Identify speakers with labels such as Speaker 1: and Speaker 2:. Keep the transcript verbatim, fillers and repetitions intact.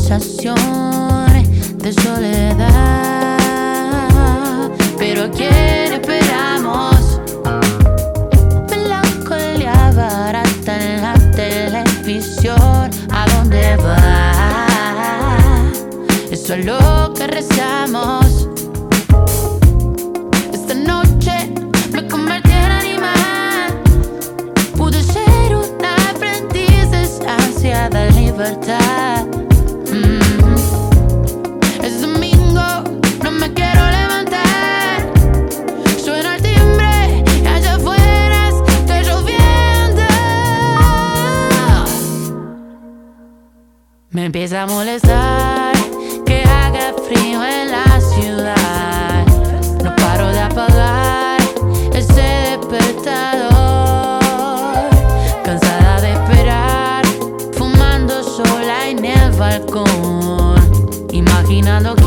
Speaker 1: sensaciones de soledad. Pero ¿a quién esperamos? Melancolía barata en la televisión. ¿A dónde va? Eso es lo que rezamos. Esta noche me convertí en animal. Pude ser un aprendiz de esa ansiada libertad. Mm. Es domingo, no me quiero levantar. Suena el timbre y allá afuera está lloviendo. Me empieza a molestar que haga frío en la ciudad. No paro de apagar ese despertador. Cansada de esperar, fumando sola en el balcón, imaginando